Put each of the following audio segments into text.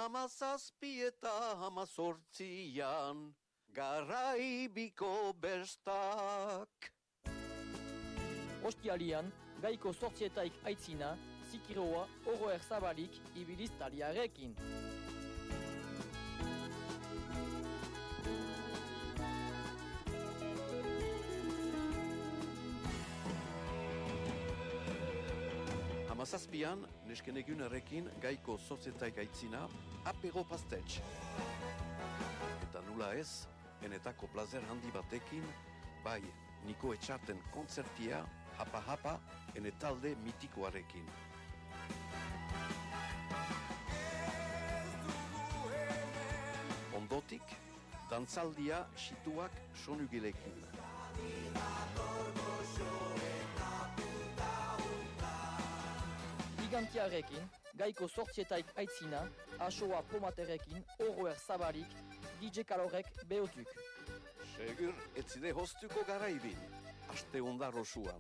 17 eta 18 Garaibiko bestak. Ostialian, gaiko 8 aitzina, zikiroa oroer zabalik ibiliz taliarekin. Hamazazpian, nesken egunarekin gaiko 8 aitzina, apero pastetx. Eta nula ez, enetako plazer handi batekin, bai, Niko Etxarten kontzertia, hapa-hapa, enetalde mitikoarekin. Ondotik, dantzaldia situak sonugilekin. Gigantiarekin, gaiko 8 aitzina, asoa pomaterekin, oroer zabalik, DJ Kalorek behotuk. Segur, etzide hostuko garaibin, aste ondar osuan.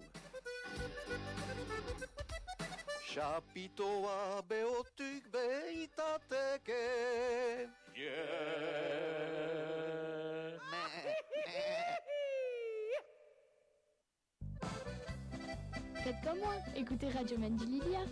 Xapitoa behotuk behitateke. Yeah! Faites comme moi, écoutez Radio Mendililia.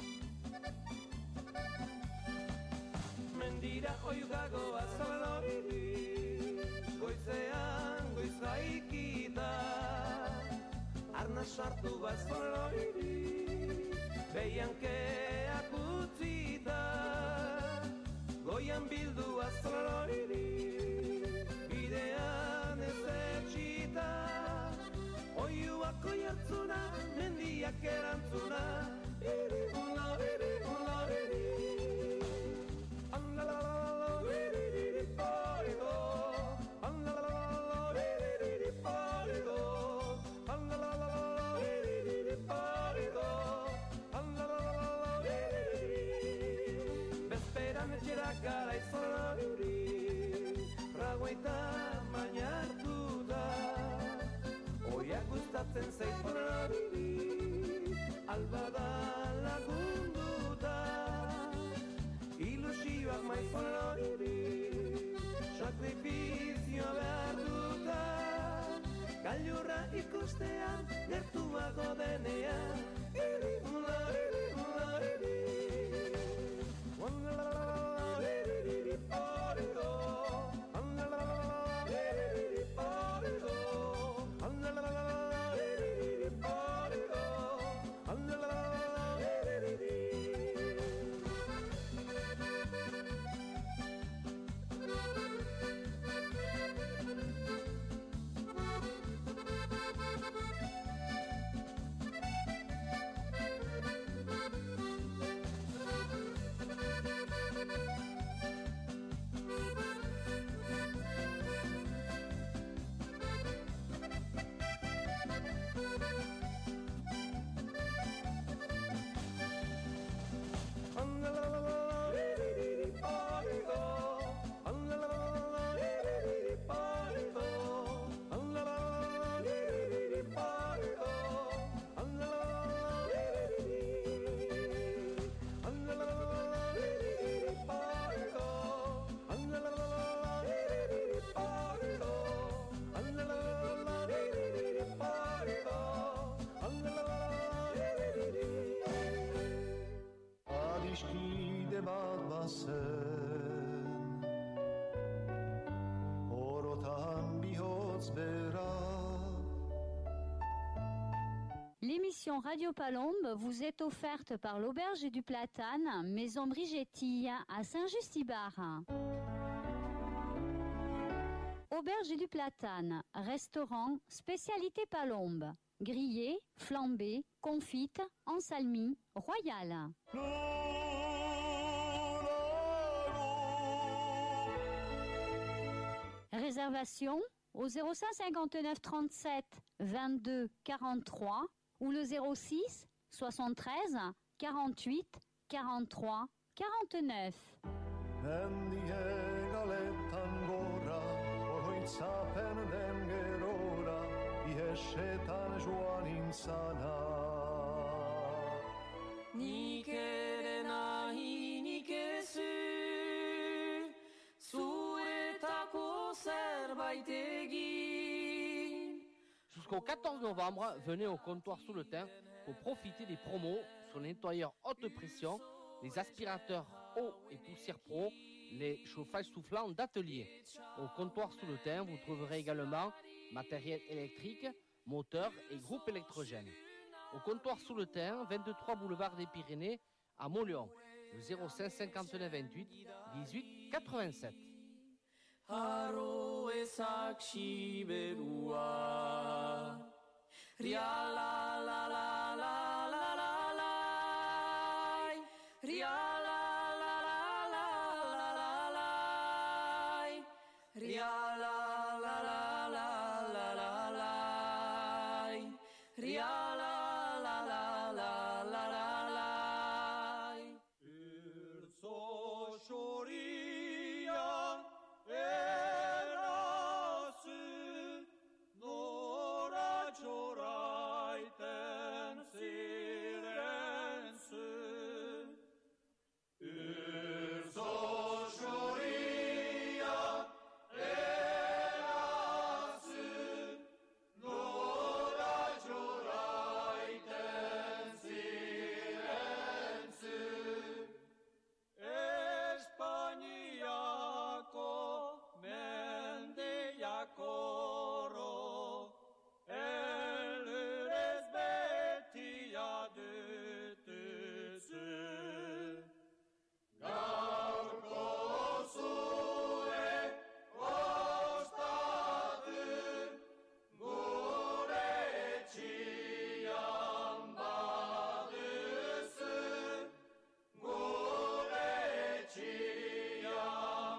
Mendira oiugago azaloriri, goizean goiz gaikita, arna sartu bazoloriri, behiankeak utzita, goian bildu azaloriri, bidean ez etxita, oiuak oiartzuna, mendiak erantzuna, iri uloriri, uloriri. Gara izoloriri, fragoita mainartu da, oiak gustatzen zaizoloriri, albada lagundu da, ilusioak maizoloriri, sakrifizioa behar duta, gailurra ikustean, gertuago denean, iri uloriri, uloriri. L'émission Radio Palombe vous est offerte par l'Auberge du Platane, Maison Brigetti à Saint-Just-Ibar. Auberge du Platane, restaurant, spécialité Palombe, grillé, flambé, confite, ensalmi, royal. Réservation au 0559 37 22 43 ou le 06 73 48 43 49. Nik ere nahi nik ezu zerbait egin. Jusqu'au 14 novembre, venez au comptoir sous le thym pour profiter des promos sur les nettoyeurs haute pression, les aspirateurs eau et poussière pro, les chauffages soufflants d'atelier. Au comptoir sous le thym, vous trouverez également matériel électrique, moteur et groupe électrogène. Au comptoir sous le thym, 23 boulevard des Pyrénées à Mauléon, le 05 59 28 18 87. Haro ezak siberua Ria la la la la la la la Ria la la la la la la la Ria la la la la la la la Ria la la la la la la la Urso xoria erazu nora txoraiten ziren zu Urso xoria erazu nora txoraiten ziren zu Espainiako mendiakoro elurez betia dutuzu Gaurko zure ostatu gure etxian baduzu gure etxian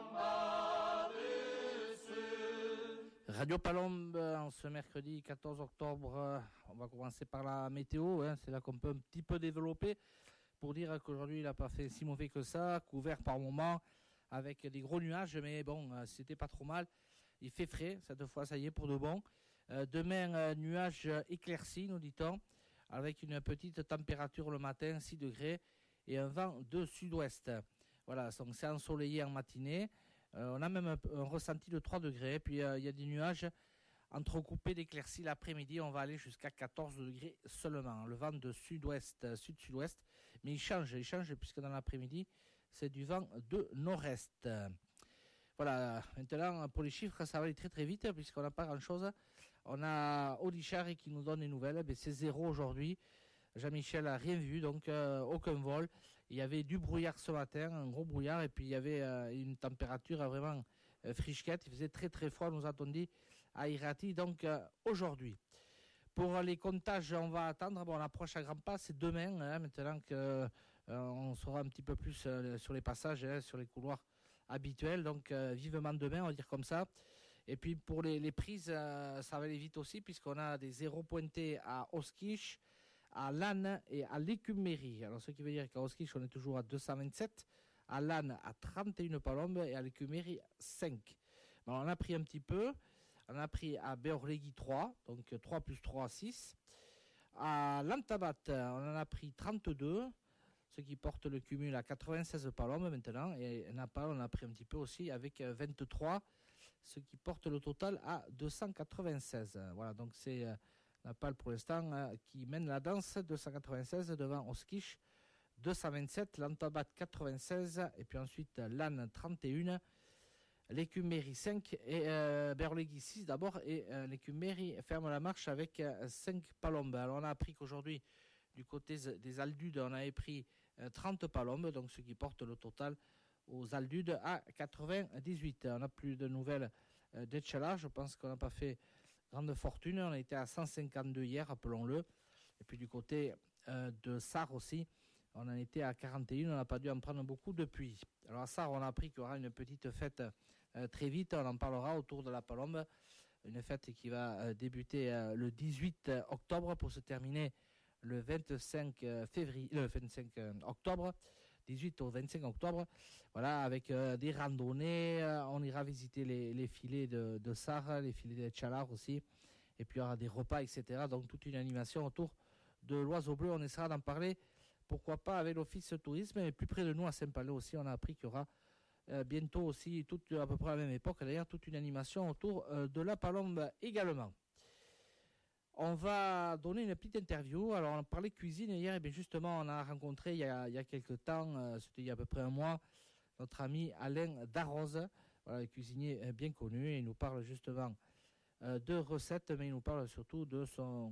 baduzu Radio Palombe, en ce mercredi 14 octobre, on va commencer par la météo, hein, c'est là qu'on peut un petit peu développer pour dire qu'aujourd'hui il n'a pas fait si mauvais que ça, couvert par moments avec des gros nuages, mais bon, c'était pas trop mal. Il fait frais, cette fois ça y est pour de bon. Demain, nuages éclaircis, nous dit-on, avec une petite température le matin, 6 degrés, et un vent de sud-ouest. Voilà, donc c'est ensoleillé en matinée. On a même un ressenti de 3 degrés. Puis il y a des nuages entrecoupés d'éclaircies l'après-midi. On va aller jusqu'à 14 degrés seulement. Le vent de sud-ouest, sud-sud-ouest. Mais il change puisque dans l'après-midi, c'est du vent de nord-est. Voilà, maintenant pour les chiffres, ça va aller très très vite puisqu'on n'a pas grand-chose. On a Audichard qui nous donne des nouvelles. C'est 0 aujourd'hui. Jean-Michel n'a rien vu, donc aucun vol. Il y avait du brouillard ce matin, un gros brouillard, et puis il y avait une température vraiment frichquette. Il faisait très très froid, nous a-t-on dit, à Irati, donc aujourd'hui. Pour les comptages, on va attendre. Bon, on approche à grands pas, c'est demain, hein, maintenant qu'on saura un petit peu plus sur les passages, sur les couloirs habituels. Donc vivement demain, on va dire comme ça. Et puis pour les prises, ça va aller vite aussi, puisqu'on a des zéros pointés à Oskish, à Lannes et à l'Écuméry. Alors ce qui veut dire qu'à Oskish, on est toujours à 227, à Lannes à 31 palombes et à l'Écuméry 5. Bon, on a pris un petit peu. On a pris à Beorlegui 3, donc 3 plus 3, 6. À Lantabat, on en a pris 32, ce qui porte le cumul à 96 palombes maintenant. Et Napal, on a pris un petit peu aussi avec 23, ce qui porte le total à 296. Voilà, donc c'est Napal pour l'instant qui mène la danse, 296 devant Oskish, 227, Lantabat 96, et puis ensuite Lannes 31, l'Écuméry 5 et Beorlegui 6 d'abord, et l'Écuméry ferme la marche avec 5 palombes. Alors on a appris qu'aujourd'hui, du côté des Aldudes, on avait pris 30 palombes, donc ce qui porte le total aux Aldudes à 98. On n'a plus de nouvelles d'Etchala, je pense qu'on n'a pas fait grande fortune, on a été à 152 hier, rappelons-le, et puis du côté de Sarre aussi, on en était à 41, on n'a pas dû en prendre beaucoup depuis. Alors à Sarre, on a appris qu'il y aura une petite fête très vite, on en parlera autour de la Palombe, une fête qui va débuter le 18 octobre pour se terminer le 25 octobre, 18 au 25 octobre, voilà, avec des randonnées, on ira visiter les filets de Sarre, les filets de Tchalar aussi, et puis il y aura des repas, etc. Donc toute une animation autour de l'Oiseau Bleu, on essaiera d'en parler, pourquoi pas avec l'Office Tourisme, et plus près de nous à Saint-Palais aussi, on a appris qu'il y aura bientôt aussi, à peu près à la même époque d'ailleurs, toute une animation autour de la palombe également. On va donner une petite interview. Alors, on parlait cuisine hier, et bien justement, on a rencontré il y a quelques temps, c'était il y a à peu près un mois, notre ami Alain Darroze, voilà, cuisinier bien connu, et il nous parle justement de recettes, mais il nous parle surtout de son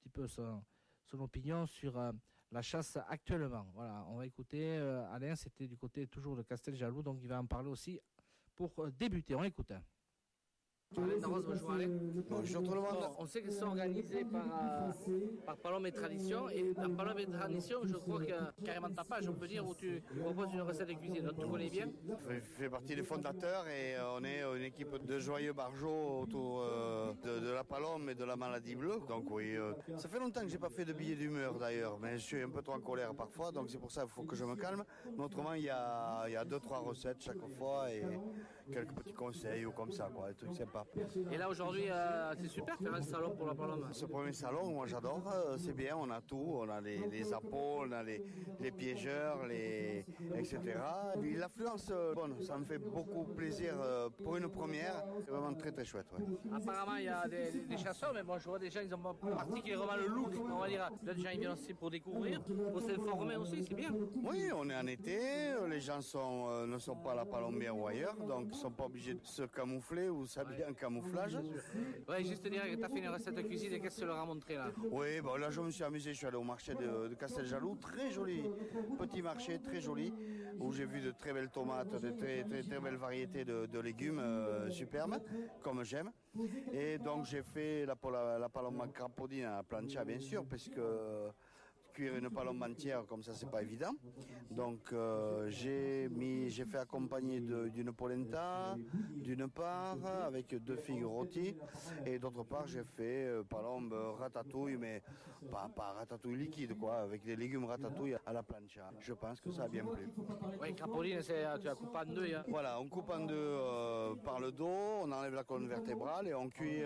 opinion sur la chasse actuellement. Voilà, on va écouter Alain, c'était du côté toujours de Casteljaloux, donc il va en parler aussi pour débuter. On écoute. Alain Darroze, bonjour Alain. Bonjour tout le monde. On sait que c'est organisé par Palombe et Tradition. Et dans Palombe et Tradition, je crois que carrément ta page, on peut dire, où tu proposes une recette de cuisine. Donc tu connais bien. Je fais partie des fondateurs et on est une équipe de joyeux barjots autour de la palombe et de la maladie bleue. Donc oui, ça fait longtemps que j'ai pas fait de billets d'humeur d'ailleurs, mais je suis un peu trop en colère parfois, donc c'est pour ça qu'il faut que je me calme. Mais autrement, il y a 2-3 recettes chaque fois et quelques petits conseils ou comme ça, quoi, des trucs sympas. Et là aujourd'hui, c'est super faire un salon pour la palombe. Ce premier salon, moi j'adore, c'est bien, on a tout, on a les appos, on a les piégeurs, etc. Et puis l'affluence, ça me fait beaucoup plaisir pour une première, c'est vraiment très très chouette. Ouais. Apparemment il y a des chasseurs, mais bon, je vois des gens, ils n'ont pas particulièrement le look, on va dire. Là, les gens ils viennent aussi pour découvrir, pour s'informer aussi, c'est bien. Oui, on est en été, les gens ne sont pas à la palombière ou ailleurs, donc ils ne sont pas obligés de se camoufler ou s'habiller en camouflage. Oui, juste dire que tu as fait une recette de cuisine et qu'est-ce que tu leur as montré là? Oui, bon, là je me suis amusé, je suis allé au marché de Casteljaloux, très joli, petit marché, très joli, où j'ai vu de très belles tomates, de très, très, très belles variétés de légumes superbes, comme j'aime. Et donc j'ai fait la palombe crapaudine à la plancha, bien sûr, parce que cuire une palombe entière comme ça c'est pas évident, donc j'ai fait accompagner d'une polenta d'une part avec 2 figues rôties et d'autre part j'ai fait palombe ratatouille, mais pas ratatouille liquide quoi, avec des légumes ratatouille à la plancha. Je pense que ça a bien plu. Oui, crapaudine, tu la coupes en deux. Hein. Voilà, on coupe en deux par le dos, on enlève la colonne vertébrale et on cuit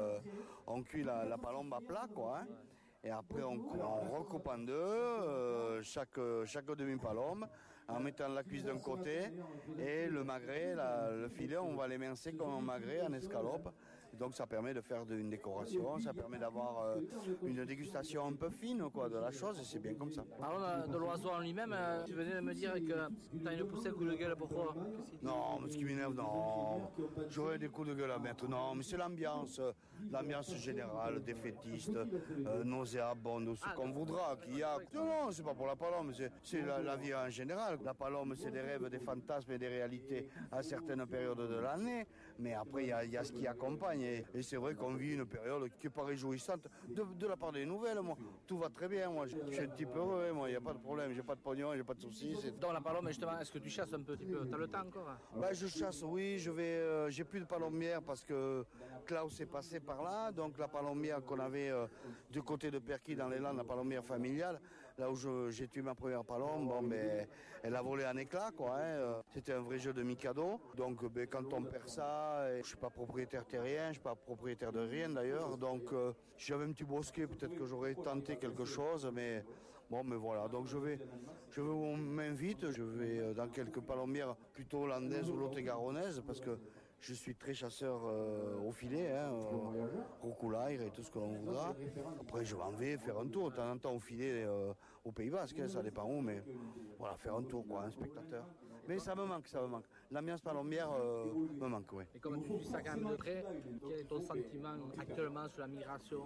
la palombe à plat quoi. Hein. Et après, on recoupe en deux chaque demi-palombe en mettant la cuisse d'un côté et le magret, le filet, on va l'émincer comme un magret en escalope. Donc ça permet de faire une décoration, ça permet d'avoir une dégustation un peu fine quoi, de la chose et c'est bien comme ça. Parlons de l'oiseau en lui-même, tu venais de me dire que tu as une poussée coup de gueule, pourquoi? Non, mais ce qui m'énerve, non, j'aurais des coups de gueule à mettre, non, mais c'est l'ambiance générale, défaitiste, nauséabonde, ou ce qu'on voudra, qu'il y a. Non, c'est pas pour la palombe, c'est la vie en général. La palombe, c'est des rêves, des fantasmes et des réalités à certaines périodes de l'année, mais après, il y a ce qui accompagne. Et c'est vrai qu'on vit une période qui n'est pas réjouissante de la part des nouvelles. Moi, tout va très bien. Moi, je suis un petit peu heureux. Moi, il n'y a pas de problème. J'ai pas de pognon, j'ai pas de soucis. Dans la palombe, justement, est-ce que tu chasses un petit peu? T'as le temps encore? Je chasse, oui. J'ai plus de palombière parce que Klaus est passé par là. Donc la palombière qu'on avait du côté de Perquis dans les Landes, la palombière familiale, là où j'ai tué ma première palombe, elle a volé en éclats, quoi. Hein. C'était un vrai jeu de Mikado. Donc quand on perd ça, je suis pas propriétaire terrien, je suis pas propriétaire de rien d'ailleurs. Donc si j'avais un petit bosquet, peut-être que j'aurais tenté quelque chose, mais voilà. Donc je vais où on m'invite, je vais dans quelques palombières plutôt hollandaises ou lot-et-garonnaises parce que je suis très chasseur au filet, roucoulaire et tout ce que l'on voudra. Après, je m'en vais faire un tour de temps en temps au filet au Pays Basque, ça dépend où, mais voilà, faire un tour, quoi, un spectateur. Mais ça me manque. L'ambiance palombière me manque, oui. Et comme tu dis ça quand même de près, quel est ton sentiment actuellement sur la migration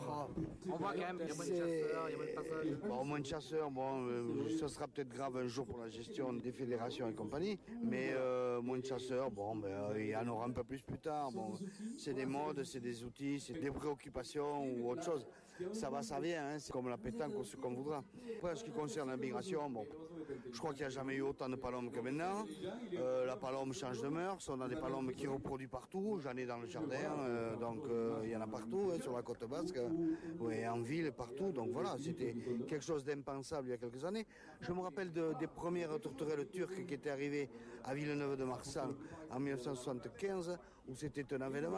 On voit quand même qu'il y a moins de chasseurs, il y a moins de passages. Moins de chasseurs, ce sera peut-être grave un jour pour la gestion des fédérations et compagnie, mais moins de chasseurs, il y en aura un peu plus tard. C'est des modes, c'est des outils, c'est des préoccupations ou autre chose. Ça va, ça vient, hein, c'est comme la pétanque ou ce qu'on voudra. Après, en ce qui concerne la migration, je crois qu'il n'y a jamais eu autant de palombes que maintenant. La palombe change de mœurs, on a des palombes qui reproduisent partout, j'en ai dans le jardin, donc il y en a partout, sur la côte basque, en ville, partout. Donc voilà, c'était quelque chose d'impensable il y a quelques années. Je me rappelle des premières tourterelles turques qui étaient arrivées à Villeneuve-de-Marsan en 1975, où c'était un avènement.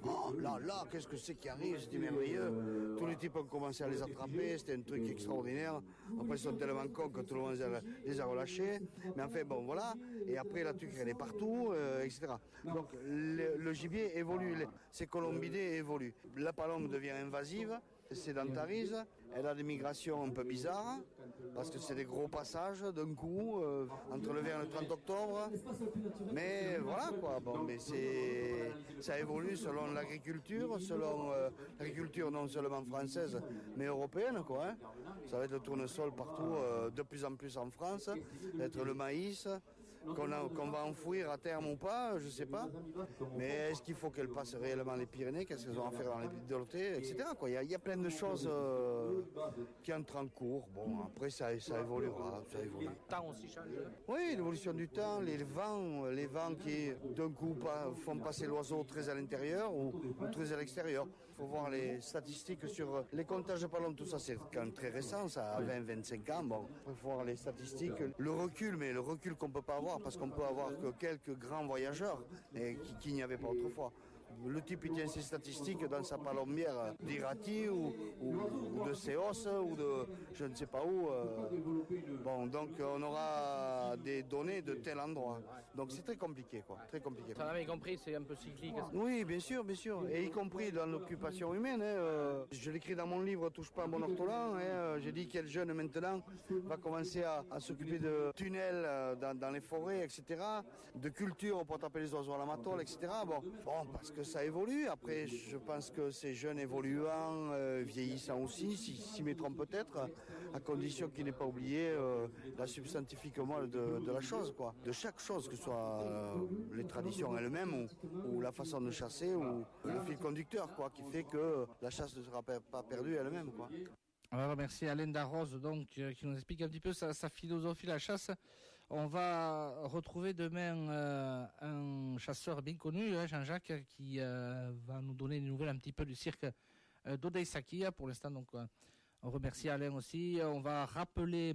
Là, qu'est-ce que c'est qui arrive? C'était merveilleux. Tous les types ont commencé à les attraper, c'était un truc extraordinaire. Après, ils sont tellement cons que tout le monde les a relâchés. Mais enfin, bon, voilà. Et après, la tuque, elle est partout, etc. Donc, le gibier évolue, ses colombidés évoluent. La palombe devient invasive, sédentarise, elle a des migrations un peu bizarres, parce que c'est des gros passages d'un coup, entre le 20 et le 30 octobre. Mais voilà quoi, bon, mais ça évolue selon l'agriculture, l'agriculture non seulement française, mais européenne quoi. Hein. Ça va être le tournesol partout, de plus en plus en France, ça va être le maïs. Qu'on va enfouir à terme ou pas, je ne sais pas. Mais est-ce qu'il faut qu'elles passent réellement les Pyrénées? Qu'est-ce qu'elles ont à faire dans les Pyrénées, etc. Il y a plein de choses qui entrent en cours. Bon, après, ça évoluera. Le temps aussi change. Oui, l'évolution du temps, les vents qui, d'un coup, font passer l'oiseau très à l'intérieur ou très à l'extérieur. Il faut voir les statistiques sur les comptages de palombes, tout ça, c'est quand même très récent, ça a 20-25 ans. Bon, il faut voir les statistiques, le recul, mais le recul qu'on ne peut pas avoir, parce qu'on peut avoir que quelques grands voyageurs et qu'il n'y avait pas autrefois. Le type il tient ses statistiques dans sa palombière d'Irati ou de Séos ou de je ne sais pas où. Bon, donc on aura des données de tel endroit. Donc c'est très compliqué, quoi. Très compliqué. Ça avait compris, c'est un peu cyclique. Oui, bien sûr, bien sûr. Et y compris dans l'occupation humaine. Hein, je l'écris dans mon livre Touche pas à mon ortolan. Hein, j'ai dit quel jeune maintenant va commencer à s'occuper de tunnels dans les forêts, etc. De culture pour taper les oiseaux à la matole, etc. Bon, parce que ça évolue. Après, je pense que ces jeunes évoluant, vieillissant aussi, s'y mettront peut-être, à condition qu'il n'ait pas oublié la substantifique moelle de la chose, quoi. De chaque chose, que ce soit les traditions elles-mêmes ou la façon de chasser ou le fil conducteur, quoi, qui fait que la chasse ne sera pas perdue elle-même, quoi. Alors, merci à Alain Darroze, donc, qui nous explique un petit peu sa philosophie, la chasse. On va retrouver demain un chasseur bien connu, hein, Jean-Jacques, qui va nous donner des nouvelles un petit peu du cirque d'Odeisaki. Pour l'instant, donc, on remercie Alain aussi. On va rappeler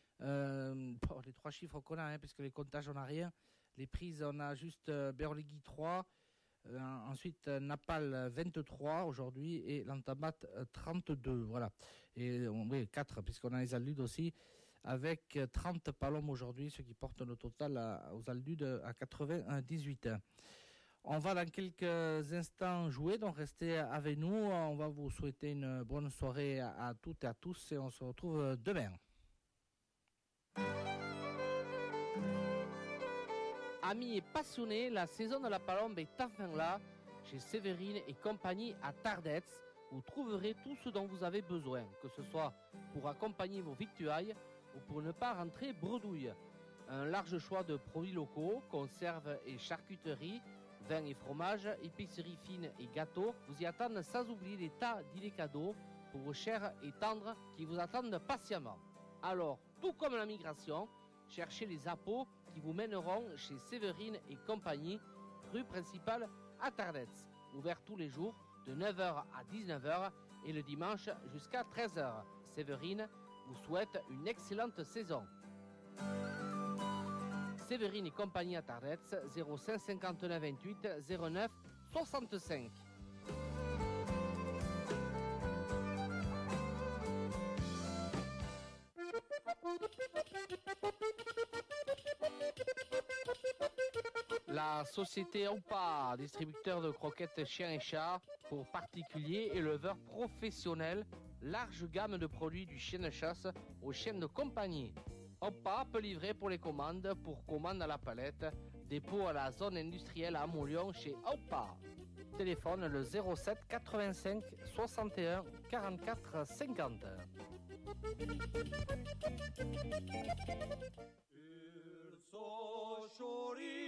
les 3 chiffres qu'on a, hein, puisque les comptages, on n'a rien. Les prises, on a juste Berligui 3, ensuite Napal 23 aujourd'hui et l'Antamat 32. Voilà. Et oui, 4, puisqu'on a les alludes aussi, avec 30 palombes aujourd'hui, ce qui porte le total aux alludes à 98. On va dans quelques instants jouer, donc restez avec nous. On va vous souhaiter une bonne soirée à toutes et à tous et on se retrouve demain. Amis et passionnés, la saison de la palombe est enfin là. Chez Séverine et compagnie à Tardets, vous trouverez tout ce dont vous avez besoin, que ce soit pour accompagner vos victuailles ou pour ne pas rentrer bredouille. Un large choix de produits locaux, conserves et charcuteries, vins et fromages, épiceries fines et gâteaux vous y attendent, sans oublier les tas d'idées cadeaux pour vos chers et tendres qui vous attendent patiemment. Alors, tout comme la migration, cherchez les appôts qui vous mèneront chez Séverine et compagnie, rue principale à Tardets, ouvert tous les jours de 9h à 19h et le dimanche jusqu'à 13h. Séverine vous souhaite une excellente saison. Séverine et compagnie à Tardets, 05 59 28 09 65. La société OPA, distributeur de croquettes chiens et chats pour particuliers, éleveurs professionnels, large gamme de produits du chien de chasse aux chiens de compagnie. OPA peut livrer pour les commandes, pour commandes à la palette, dépôt à la zone industrielle à Montlion chez OPA. Téléphone le 07 85 61 44 50. Il so